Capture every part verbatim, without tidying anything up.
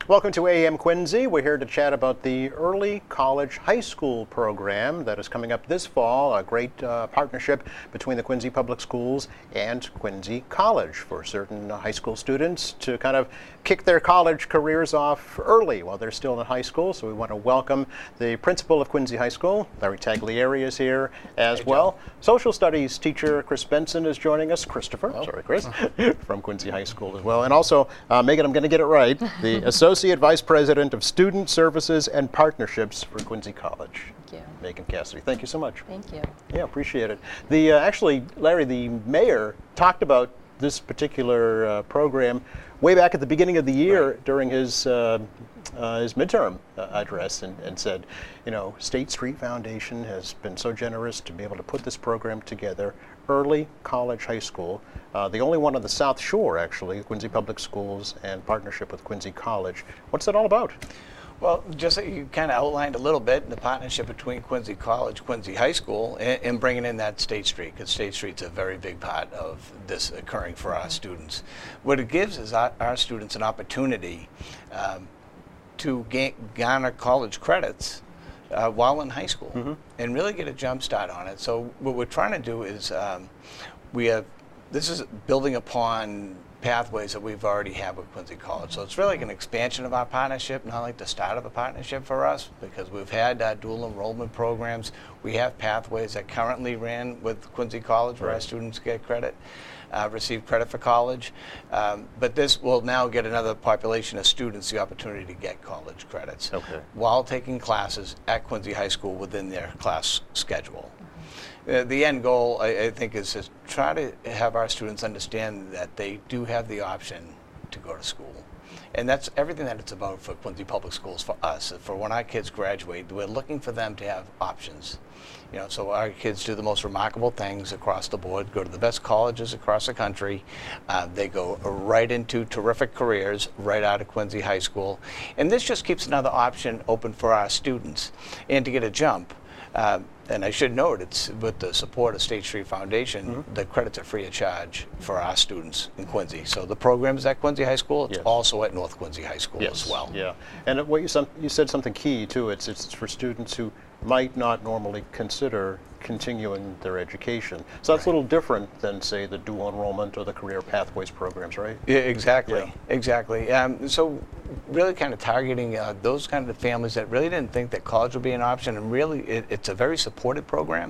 Welcome to A M Quincy. We're here to chat about the Early College High School program that is coming up this fall, a great uh, partnership between the Quincy Public Schools and Quincy College for certain uh, high school students to kind of kick their college careers off early while they're still in high school. So we want to welcome the principal of Quincy High School, Larry Taglieri, is here as hey, well. John. Social studies teacher Chris Benson is joining us. Christopher, oh. sorry Chris, from Quincy High School as well. And also, uh, Megan, I'm going to get it right, the Associate Vice President of Student Services and Partnerships for Quincy College. Thank you. Megan Cassidy, thank you so much. Thank you. Yeah, appreciate it. The uh, actually, Larry, the mayor talked about this particular uh, program way back at the beginning of the year right. during his uh, uh, his midterm uh, address, and, and said, you know, State Street Foundation has been so generous to be able to put this program together. Early College High School, uh, the only one on the South Shore, actually, Quincy Public Schools and partnership with Quincy College. What's that all about? Well, just like you kind of outlined a little bit, the partnership between Quincy College, Quincy High School, and, and bringing in that State Street, because State Street's a very big part of this occurring for our students. What it gives is our, our students an opportunity um, to ga- garner college credits uh, while in high school, mm-hmm. and really get a jump start on it. So what we're trying to do is um, we have, this is building upon pathways that we've already had with Quincy College. So it's really like an expansion of our partnership, not like the start of a partnership for us, because we've had uh, dual enrollment programs. We have pathways that currently ran with Quincy College where right. our students get credit, uh, receive credit for college. Um, but this will now get another population of students the opportunity to get college credits okay. while taking classes at Quincy High School within their class schedule. Uh, the end goal, I, I think, is to try to have our students understand that they do have the option to go to school. And that's everything that it's about for Quincy Public Schools, for us. For when our kids graduate, we're looking for them to have options. You know, so our kids do the most remarkable things across the board, go to the best colleges across the country. Uh, they go right into terrific careers right out of Quincy High School. And this just keeps another option open for our students. And to get a jump, uh, and I should note, it's with the support of State Street Foundation, mm-hmm. the credits are free of charge for our students in Quincy. So the program is at Quincy High School. It's yes. also at North Quincy High School yes. as well. Yeah, and what you, some, you said something key too. It's it's for students who might not normally consider continuing their education. So that's right. a little different than, say, the dual enrollment or the career pathways programs, right? Yeah, exactly, yeah. exactly. Um, so really kind of targeting uh, those kind of families that really didn't think that college would be an option, and really it, it's a very supported program.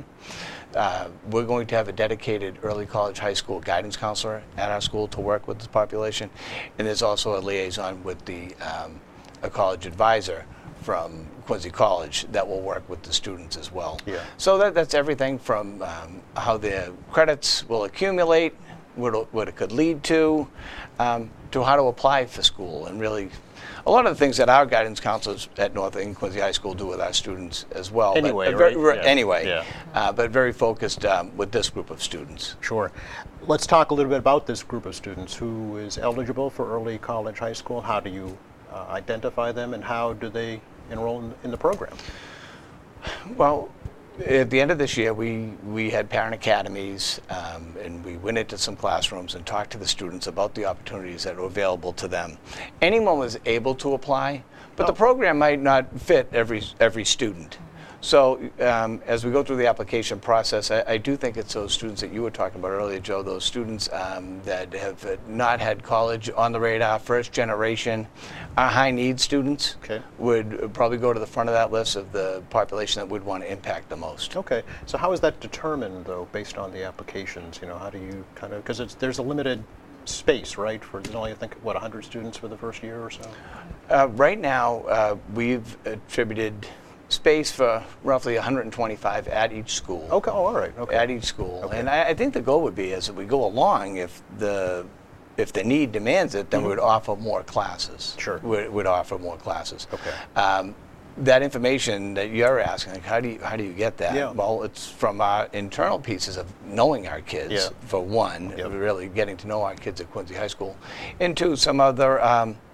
Uh, we're going to have a dedicated early college high school guidance counselor at our school to work with this population, and there's also a liaison with the um, a college advisor from Quincy College that will work with the students as well. Yeah. So that, that's everything from um, how the credits will accumulate, what it, what it could lead to, um, to how to apply for school, and really a lot of the things that our guidance counselors at North and Quincy High School do with our students as well. Anyway, but, uh, very, right? Yeah. Anyway, yeah. Uh, but very focused um, with this group of students. Sure. Let's talk a little bit about this group of students. Who is eligible for early college high school? How do you uh, identify them, and how do they enroll in, in the program? Well, at the end of this year, we, we had parent academies, um, and we went into some classrooms and talked to the students about the opportunities that are available to them. Anyone was able to apply, but oh. the program might not fit every every student. So um, as we go through the application process, I, I do think it's those students that you were talking about earlier, Joe, those students um, that have uh, not had college on the radar, first generation, our high need students okay. would probably go to the front of that list of the population that would want to impact the most. Okay, so how is that determined, though, based on the applications? You know, how do you kind of, because there's a limited space, right, for only, I think, what, one hundred students for the first year or so? Uh, right now, uh, we've attributed space for roughly one hundred twenty-five at each school. Okay. Oh, all right. Okay. At each school, okay. and I, I think the goal would be, as we go along, if the if the need demands it, then mm-hmm. we would offer more classes. Sure. We would offer more classes. Okay. Um, that information that you're asking, like, how do you how do you get that? Yeah. Well, it's from our internal pieces of knowing our kids. Yeah. For one, yep. really getting to know our kids at Quincy High School, and two, some other. Um,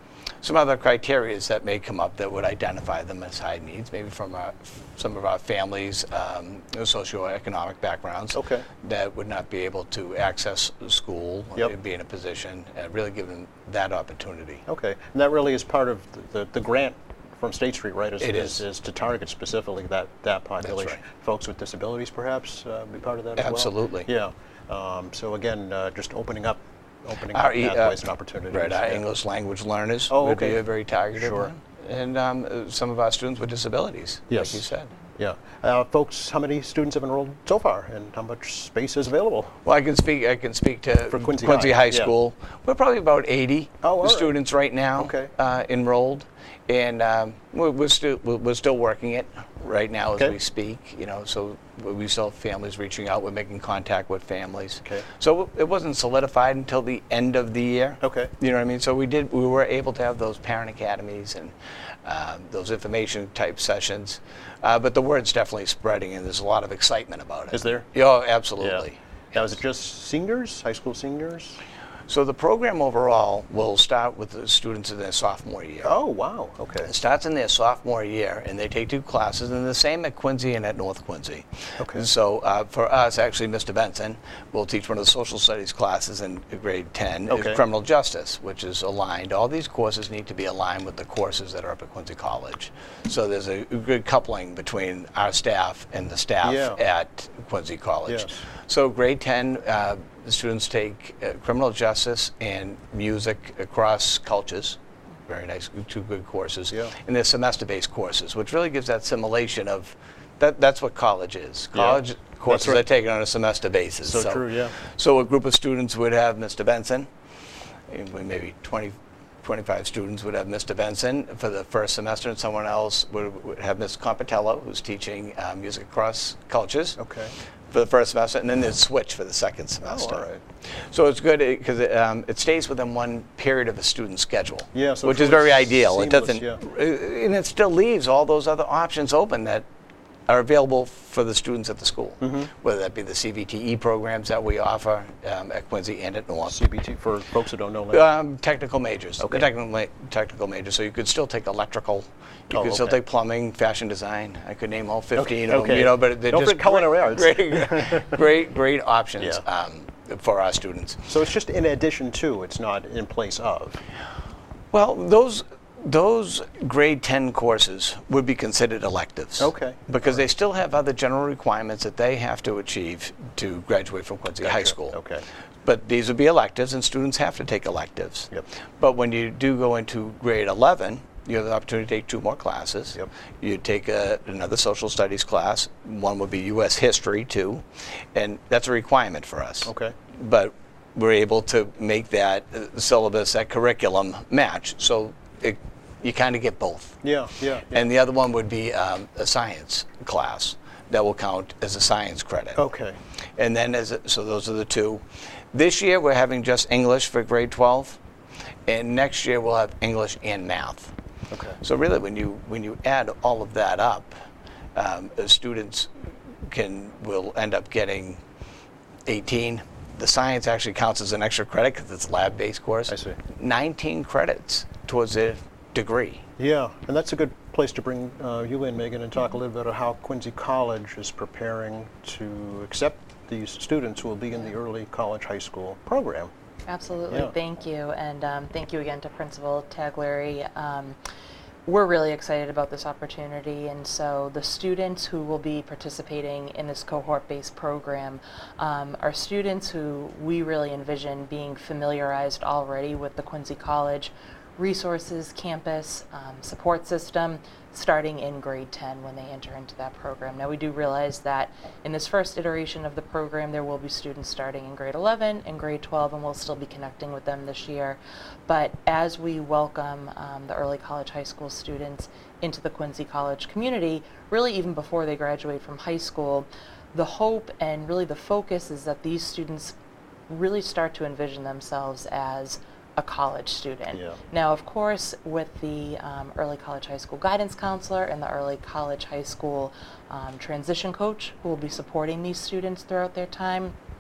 some other criteria that may come up that would identify them as high needs, maybe from our, some of our families' um, socioeconomic backgrounds Okay. that would not be able to access school, Yep. and be in a position, uh, really give them that opportunity. Okay, and that really is part of the, the, the grant from State Street, right? Is, It is. is. is to target specifically that, that population. right. Folks with disabilities, perhaps, uh, be part of that as well? Absolutely. Yeah. Um, so again, uh, just opening up, opening Our up e- uh, pathways and opportunities. Right, our yeah. English language learners Oh, would be okay. a very targeted Sure. one. And um, uh, some of our students with disabilities, Yes. like you said. Yeah. Uh, folks, how many students have enrolled so far, and how much space is available? Well, I can speak. I can speak to For Quincy High, High, yeah. School. We're probably about eighty Oh, all right. students right now Okay. uh, enrolled, and um, we're, we're still we're, we're still working it right now as Okay. we speak. You know, so we still have families reaching out. We're making contact with families. Okay. So it wasn't solidified until the end of the year. Okay. You know what I mean? So we did. We were able to have those parent academies and um, those information type sessions, uh, but the word's definitely spreading, and there's a lot of excitement about it. Is there? Oh, absolutely. Now, is it just seniors, high school seniors? So the program overall will start with the students in their sophomore year. Oh, wow. Okay. It starts in their sophomore year, and they take two classes, and the same at Quincy and at North Quincy. Okay. And so uh, for us, actually, Mister Benson will teach one of the social studies classes in grade ten, Okay. is criminal justice, which is aligned. All these courses need to be aligned with the courses that are up at Quincy College. So there's a good coupling between our staff and the staff Yeah. at Quincy College. Yes. So grade ten, uh, the students take uh, criminal justice and music across cultures. Very nice, two good courses. Yeah. And they're semester-based courses, which really gives that simulation of, that. that's what college is. Yeah. College courses right. are taken on a semester basis. So true, yeah. So a group of students would have Mister Benson, and we- maybe twenty, twenty-five students would have Mister Benson for the first semester, and someone else would, would have Miz Compitello, who's teaching uh, music across cultures. Okay. For the first semester, and then they'd switch for the second semester. Oh, all right. So it's good because it, um, it stays within one period of a student's schedule, Yeah, so which it's is very really ideal. It seamless, doesn't, yeah. uh, and it still leaves all those other options open that are available for the students at the school, Mm-hmm. whether that be the C V T E programs that we offer um, at Quincy and at North. C B T, for folks who don't know that. Um, technical majors. Okay. The technical, ma- technical majors. So you could still take electrical. You Oh, could still okay. take plumbing, fashion design. I could name all fifteen Okay, of them. okay. You know, but they're Don't just forget culinary arts. great, great, great options Yeah. um, for our students. So it's just in addition to, it's not in place of. Well, those those grade ten courses would be considered electives. Okay. Because they still have other general requirements that they have to achieve to graduate from Quincy High Gotcha. School. Okay. But these would be electives, and students have to take electives. Yep. But when you do go into grade eleven, you have the opportunity to take two more classes. Yep. You take a, another social studies class. One would be U S history, too. And that's a requirement for us. Okay. But we're able to make that uh, syllabus, that curriculum match. So it, you kind of get both. Yeah, yeah. yeah. And the other one would be um, a science class that will count as a science credit. Okay. And then, as a, so those are the two. This year we're having just English for grade twelve, and next year we'll have English and math. Okay. So really, when you when you add all of that up, um, uh, students can will end up getting eighteen. The science actually counts as an extra credit because it's a lab-based course. I see. nineteen credits towards a degree. Yeah, and that's a good place to bring uh, you in, Megan, and talk a little bit about how Quincy College is preparing to accept these students who will be in the early college high school program. Absolutely, Yeah. thank you, and um, thank you again to Principal Taglieri. Um, we're really excited about this opportunity, and so the students who will be participating in this cohort-based program um, are students who we really envision being familiarized already with the Quincy College resources, campus, um, support system, starting in grade ten when they enter into that program. Now we do realize that in this first iteration of the program there will be students starting in grade eleven and grade twelve, and we'll still be connecting with them this year. But as we welcome um, the early college high school students into the Quincy College community, really even before they graduate from high school, the hope and really the focus is that these students really start to envision themselves as a college student. Yeah. Now, of course, with the um, early college high school guidance counselor and the early college high school um, transition coach who will be supporting these students throughout their time,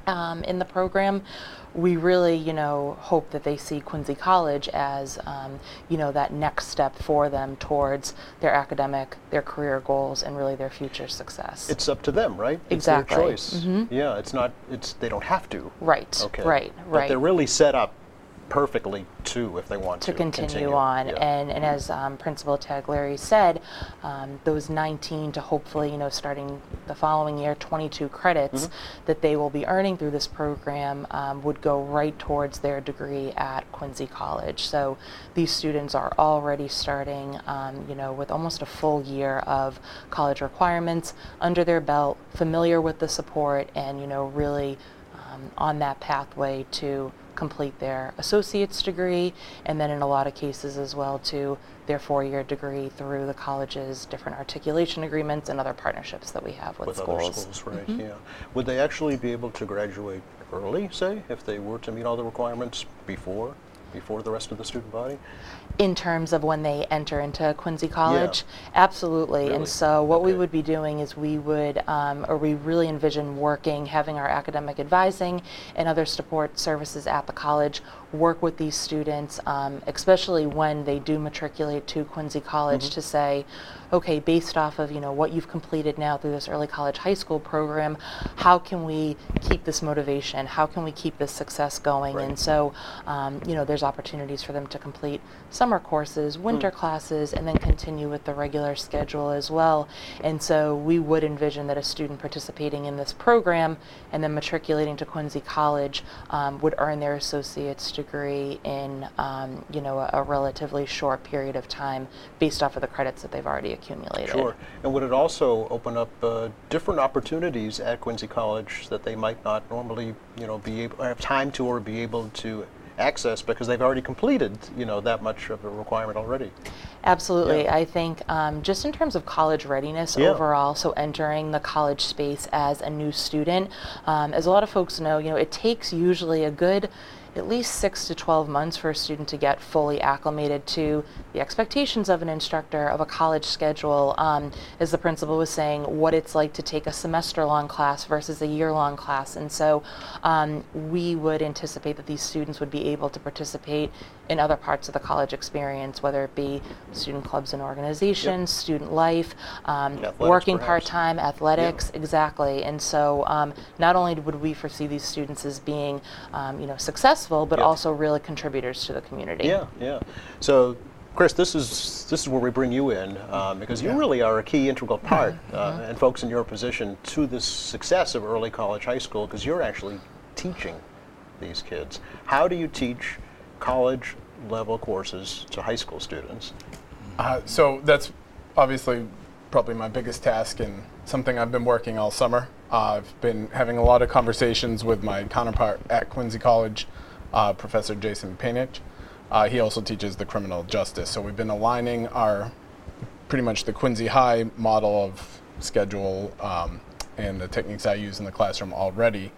Um, in the program, we really, you know, hope that they see Quincy College as, um, you know, that next step for them towards their academic, their career goals, and really their future success. It's up to them, right? Exactly. It's their choice. Mm-hmm. Yeah, it's not. It's they don't have to. Right. Okay. Right. But Right. they're really set up perfectly too, if they want to to continue, continue. on. Yeah. And, and as um, Principal Taglieri said, um, those nineteen to hopefully, you know, starting the following year, twenty-two credits Mm-hmm. that they will be earning through this program um, would go right towards their degree at Quincy College. So these students are already starting, um, you know, with almost a full year of college requirements under their belt, familiar with the support, and, you know, really um, on that pathway to complete their associate's degree, and then in a lot of cases as well to their four-year degree through the college's different articulation agreements and other partnerships that we have with, with schools. other schools, right? Mhm. Yeah. Would they actually be able to graduate early, say, if they were to meet all the requirements before, before the rest of the student body? In terms of when they enter into Quincy College? Absolutely. Really? And so what we Okay. would be doing is we would, um, or we really envision working, having our academic advising and other support services at the college work with these students, um, especially when they do matriculate to Quincy College, Mm-hmm. to say, okay, based off of, you know, what you've completed now through this early college high school program, how can we keep this motivation? How can we keep this success going? Right. And so, um, you know, there's opportunities for them to complete summer courses, winter Mm. classes, and then continue with the regular schedule as well. And so we would envision that a student participating in this program and then matriculating to Quincy College um, would earn their associate's degree in, um, you know, a, a relatively short period of time based off of the credits that they've already accumulated. Sure. And would it also open up uh, different opportunities at Quincy College that they might not normally, you know, be able, have time to or be able to access because they've already completed, you know, that much of a requirement already? Absolutely. Yeah. I think um, just in terms of college readiness Yeah. overall, so entering the college space as a new student, um, as a lot of folks know, you know, it takes usually a good at least six to twelve months for a student to get fully acclimated to the expectations of an instructor, of a college schedule, um, as the principal was saying, what it's like to take a semester-long class versus a year-long class. And so um, we would anticipate that these students would be able to participate in other parts of the college experience, whether it be student clubs and organizations, student life, um, Athletics, working perhaps. part-time, athletics, exactly. And so um, not only would we foresee these students as being, um, you know, successful, but Yeah. also really contributors to the community. Yeah, yeah. So, Chris, this is this is where we bring you in um, because you really are a key integral part, uh, and folks in your position, to the success of early college high school because you're actually teaching these kids. How do you teach college level courses to high school students? Uh, so that's obviously probably my biggest task and something I've been working all summer. Uh, I've been having a lot of conversations with my counterpart at Quincy College, uh, Professor Jason Painich. Uh, he also teaches the criminal justice. So we've been aligning our, pretty much the Quincy High model of schedule um, and the techniques I use in the classroom already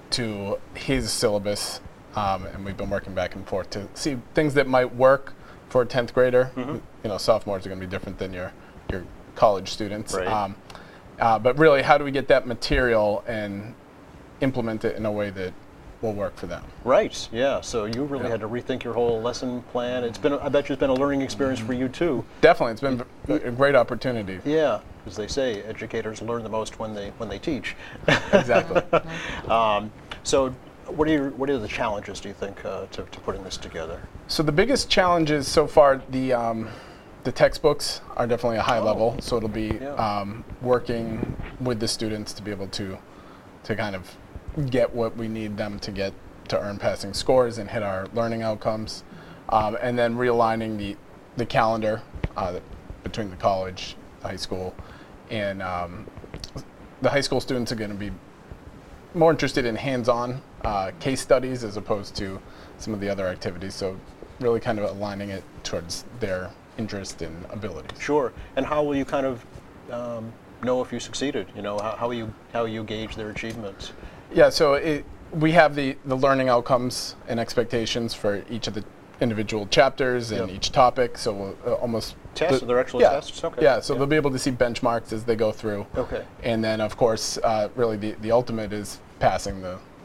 to his syllabus. Um, and we've been working back and forth to see things that might work for a tenth grader. Mm-hmm. You know, sophomores are going to be different than your, your college students. Right. Um, uh, but really, how do we get that material and implement it in a way that will work for them? Right, yeah. So you really Yeah. had to rethink your whole lesson plan. It's been, I bet you it's been a learning experience for you too. Definitely, it's been a great opportunity. Yeah, as they say, educators learn the most when they when they teach. Exactly. um, so, what are your, what are the challenges, do you think, uh, to, to putting this together? So the biggest challenges so far, the um, the textbooks are definitely a high Oh. level. So it'll be Yeah. um, working with the students to be able to to kind of get what we need them to get to earn passing scores and hit our learning outcomes, um, and then realigning the the calendar uh, between the college, the high school, and um, the high school students are going to be more interested in hands-on uh, case studies as opposed to some of the other activities. So really kind of aligning it towards their interest and abilities. Sure. And how will you kind of um, know if you succeeded? You know, how, how will you how will you gauge their achievements? Yeah, so it, we have the, the learning outcomes and expectations for each of the individual chapters and Yep. each topic. So we'll uh, almost Tests? the- Are there actually yeah, tests? Okay. Yeah, so Yeah. they'll be able to see benchmarks as they go through. Okay. And then, of course, uh, really the, the ultimate is passing the,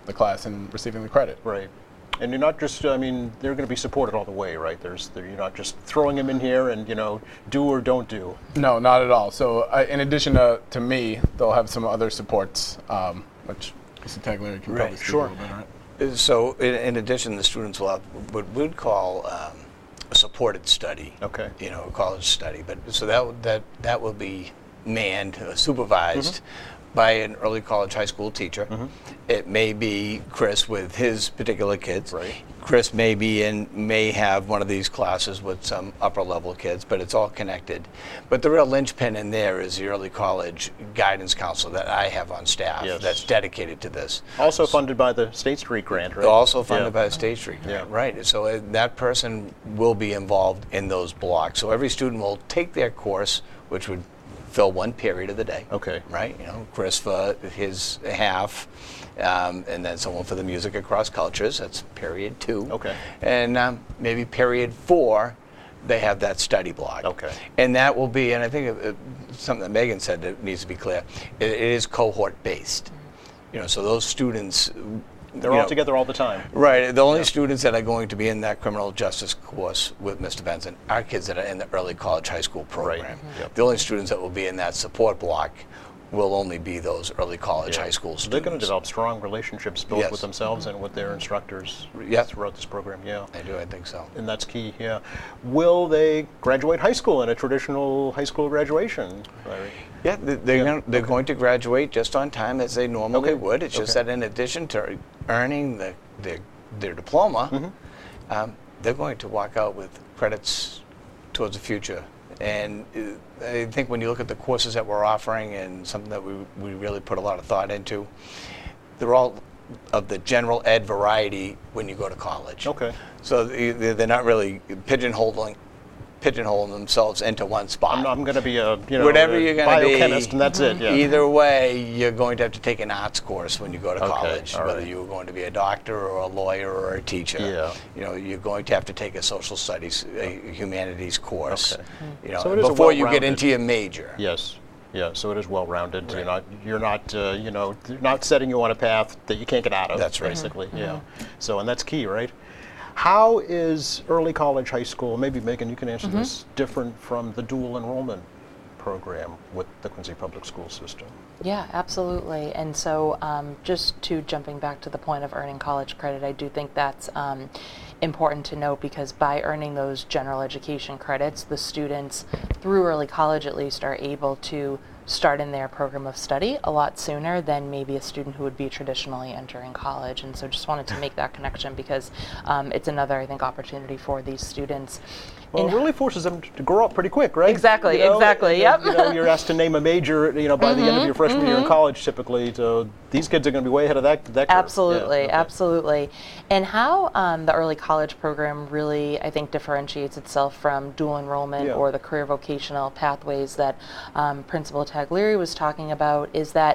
the class and receiving the credit. Right. And you're not just, I mean, they're going to be supported all the way, right? There's, you're not just throwing them in here and, you know, do or don't do. No, not at all. So uh, in addition to, to me, they'll have some other supports, um, which Mister Taglieri can Right, probably speak sure. a little bit, right? Uh, So in, in addition, the students will have what we'd call um, a supported study. Okay. You know, a college study. But so that that that will be manned, uh, supervised Mm-hmm. by an early college, high school teacher. Mm-hmm. It may be Chris with his particular kids. Right. Chris may be in, may have one of these classes with some upper level kids, but it's all connected. But the real linchpin in there is the early college guidance counselor that I have on staff Yes. that's dedicated to this. Also funded by the State Street grant, right? Also funded Yeah. by the State Street grant, Yeah. right? So uh, that person will be involved in those blocks. So every student will take their course, which would fill one period of the day. Okay. Right? You know, Chris for his half, um, and then someone for the music across cultures. That's period two. Okay. And um, maybe period four, they have that study block. Okay. And that will be, and I think it, it, something that Megan said that needs to be clear. It, it is cohort based. You know, so those students. They're you all know, together all the time. Right. The only Yeah. students that are going to be in that criminal justice course with Mister Benson are kids that are in the early college high school program. Right. Mhm. Yep. The only students that will be in that support block will only be those early college, Yeah. high school So students. they're going to develop strong relationships both Yes. with themselves and with their instructors Yeah. throughout this program. Yeah. I do, I think so. And that's key, yeah. Will they graduate high school in a traditional high school graduation, Larry? Yeah, they- they're, Yeah, Gonna, they're okay. going to graduate just on time as they normally Okay, would. It's just okay. that in addition to earning the, their, their diploma, Mm-hmm. um, they're going to walk out with credits towards the future. And uh, I think when you look at the courses that we're offering and something that we, we really put a lot of thought into, they're all of the general ed variety when you go to college. Okay. So they- they're not really pigeonholing, pigeonholing themselves into one spot. I'm, I'm going to be a, you know, Whatever a you're going to be, biochemist, and that's it, yeah. Either way, you're going to have to take an arts course when you go to Okay, college, all whether right. you're going to be a doctor or a lawyer or a teacher. Yeah. You know, you're going to have to take a social studies, a humanities course. Okay. You know, So it is a before you get well-rounded- into your major. Yes. Yeah, so it is well-rounded. You're Right. not, you're not, uh, you know, they're not setting you on a path that you can't get out of. That's right. Basically, yeah. So, and that's key, right? How is early college, high school, maybe Megan, you can answer this, different from the dual enrollment program with the Quincy Public School System? Yeah, absolutely. And so um, just to jumping back to the point of earning college credit, I do think that's um, important to note because by earning those general education credits, the students through early college at least are able to start in their program of study a lot sooner than maybe a student who would be traditionally entering college. And so just wanted to make that connection because um, it's another, I think, opportunity for these students. Well, in it really forces them to grow up pretty quick, right? Exactly, You know, exactly, and then, yep. You know, you're asked to name a major, you know, by the end of your freshman year in college, typically. So these kids are going to be way ahead of that. that curve. Absolutely, Yeah, okay. absolutely. And how um, the early college program really, I think, differentiates itself from dual enrollment Yeah. or the career vocational pathways that um, Principal Taglieri was talking about is that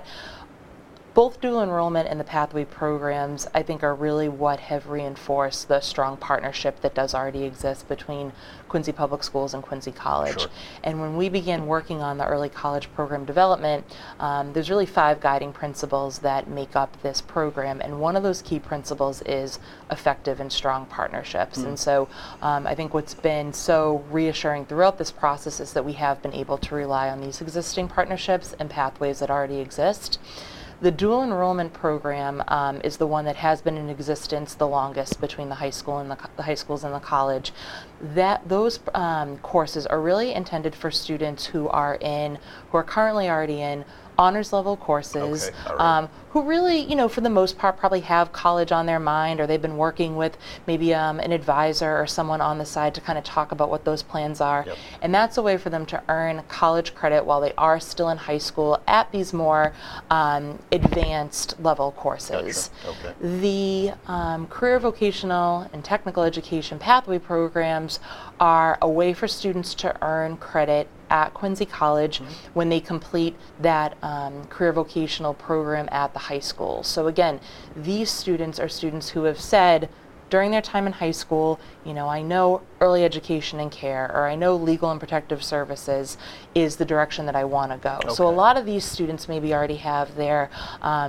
both dual enrollment and the pathway programs, I think, are really what have reinforced the strong partnership that does already exist between Quincy Public Schools and Quincy College. Sure. And when we began working on the early college program development, um, there's really five guiding principles that make up this program. And one of those key principles is effective and strong partnerships. And so um, I think what's been so reassuring throughout this process is that we have been able to rely on these existing partnerships and pathways that already exist. The dual enrollment program um, is the one that has been in existence the longest between the high school and the, co- the high schools and the college. That those um, courses are really intended for students who are in, who are currently already in honors level courses, Okay, all right. um, who really, you know, for the most part, probably have college on their mind, or they've been working with maybe um, an advisor or someone on the side to kind of talk about what those plans are. Yep. And that's a way for them to earn college credit while they are still in high school at these more um, advanced level courses. Gotcha. Okay. The um, career vocational and technical education pathway programs are a way for students to earn credit at Quincy College when they complete that um, career vocational program at the high school. So again, these students are students who have said during their time in high school, you know, I know early education and care, or I know legal and protective services is the direction that I want to go. So a Okay. lot of these students maybe already have their um,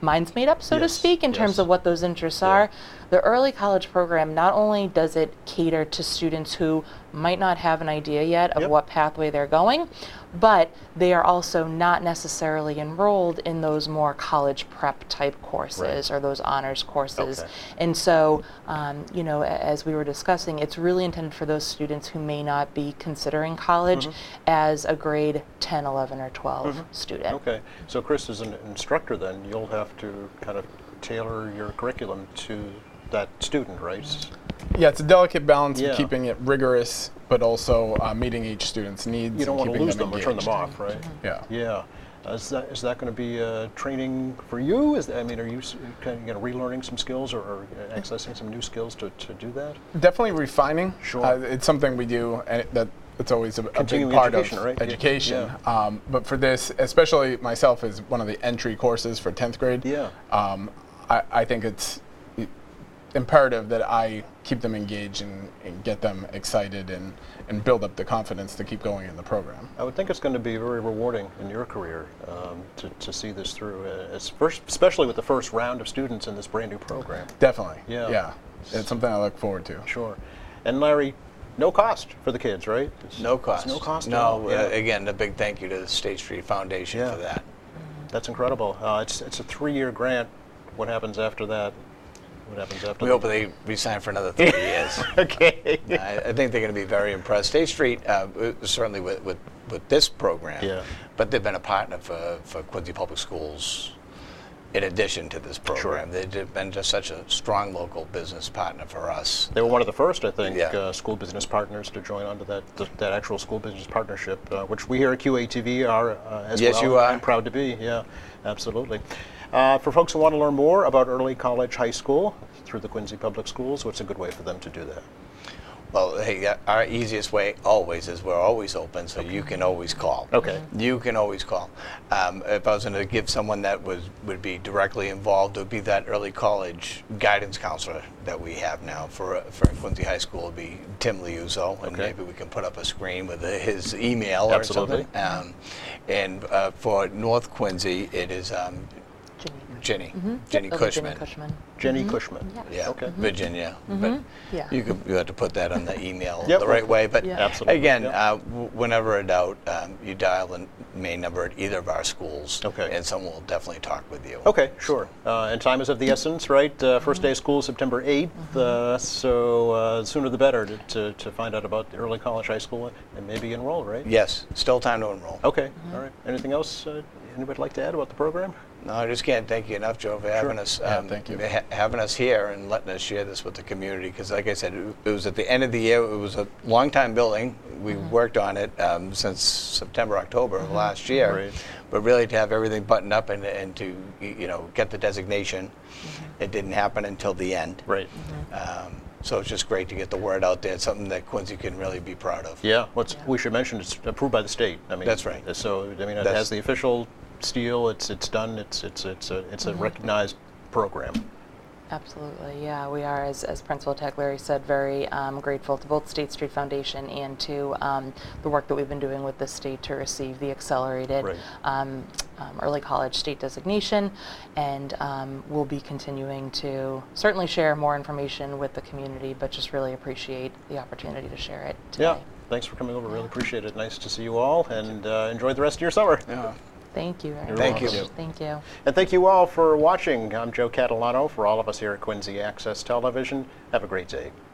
minds made up, so to Yes, speak, in terms yes. of what those interests Yeah. are. The early college program, not only does it cater to students who might not have an idea yet of Yep. what pathway they're going, but they are also not necessarily enrolled in those more college prep type courses Right. or those honors courses. Okay. And so, um, you know, a- as we were discussing, it's really intended for those students who may not be considering college as a grade ten, eleven, or twelve student. Okay, so Chris, as an instructor then, you'll have to kind of tailor your curriculum to that student, right? Yeah, it's a delicate balance Yeah. of keeping it rigorous, but also uh, meeting each student's needs. You don't and want to keeping lose them or turn engaged. them off, right? Yeah. Yeah. Uh, Is that, is that going to be uh, training for you? Is I mean, are you s- kind of, you know, relearning some skills or, or accessing some new skills to, to do that? Definitely refining. Sure. Uh, it's something we do, and it, that it's always a, a big Continuing part education, of right? Yeah. education. Yeah. Um, but for this, especially myself, as one of the entry courses for tenth grade. Yeah. Um, I, I think it's i- imperative that I keep them engaged and, and get them excited and, and build up the confidence to keep going in the program. I would think it's going to be very rewarding in your career um, to, to see this through, uh, as first, especially with the first round of students in this brand new program. Definitely. Yeah. Yeah. It's something I look forward to. Sure. And Larry, no cost for the kids, right? It's- No it's cost. no cost at No, all. uh, Yeah. again, a big thank you to the State Street Foundation Yeah. for that. That's incredible. Uh, it's it's a three-year grant. What happens after that? What happens after We that? hope they resign for another three years. Okay. I, I think they're going to be very impressed. State Street, uh, certainly with, with, with this program, Yeah. but they've been a partner for, for Quincy Public Schools in addition to this program. They've been just such a strong local business partner for us. They were one of the first, I think, Yeah. uh, school business partners to join onto that th- that actual school business partnership, uh, which we here at Q A T V are uh, as Yes, well. you are. I'm proud to be. Yeah, absolutely. Uh, for folks who want to learn more about early college high school through the Quincy Public Schools, what's a good way for them to do that? Well, hey, uh, our easiest way always is we're always open, so you can always call. Okay. You can always call. Um, if I was going to give someone that was would be directly involved, it would be that early college guidance counselor that we have now for for Quincy High School. It would be Tim Liuzzo, and Okay. maybe we can put up a screen with uh, his email or Absolutely. something. Um, and uh, for North Quincy, it is um, Ginny. Jenny, Jenny It'll be Cushman. Jenny Cushman. Jenny Cushman. Yeah, Okay. Virginia. But Yeah. you could you have to put that on the email Yep. the right way. But Yeah. Absolutely, again, yep. uh, w- whenever in doubt, um, you dial the main number at either of our schools, Okay. and someone will definitely talk with you. Okay, sure. Uh, and time is of the essence, right? Uh, first day of school, September eighth. Uh, so uh, sooner the better to, to, to find out about the early college high school and maybe enroll, right? Yes, still time to enroll. Okay, all right. Anything else uh, anybody like to add about the program? No, I just can't thank you enough, Joe, for having us. Yeah, um, thank you. ha- having us here and letting us share this with the community. Because, like I said, it, it was at the end of the year. It was a long time building. We worked on it um, since September, October of last year. Right. But really, to have everything buttoned up and, and to y- you know get the designation, it didn't happen until the end. Right. Um, so it's just great to get the word out there. It's something that Quincy can really be proud of. Yeah, what's we should mention it's approved by the state. I mean, That's right. So I mean, it That's- has the official seal. It's it's done. It's it's it's a it's a recognized program. Absolutely, yeah. We are, as, as Principal Taglieri said, very um, grateful to both State Street Foundation and to um, the work that we've been doing with the state to receive the accelerated Right. um, um, early college state designation. And um, we'll be continuing to certainly share more information with the community, but just really appreciate the opportunity to share it today. Yeah. Thanks for coming over. Really appreciate it. Nice to see you all, and uh, enjoy the rest of your summer. Yeah. Thank you very You're much. Thank you. Thank you. And thank you all for watching. I'm Joe Catalano. For all of us here at Quincy Access Television, have a great day.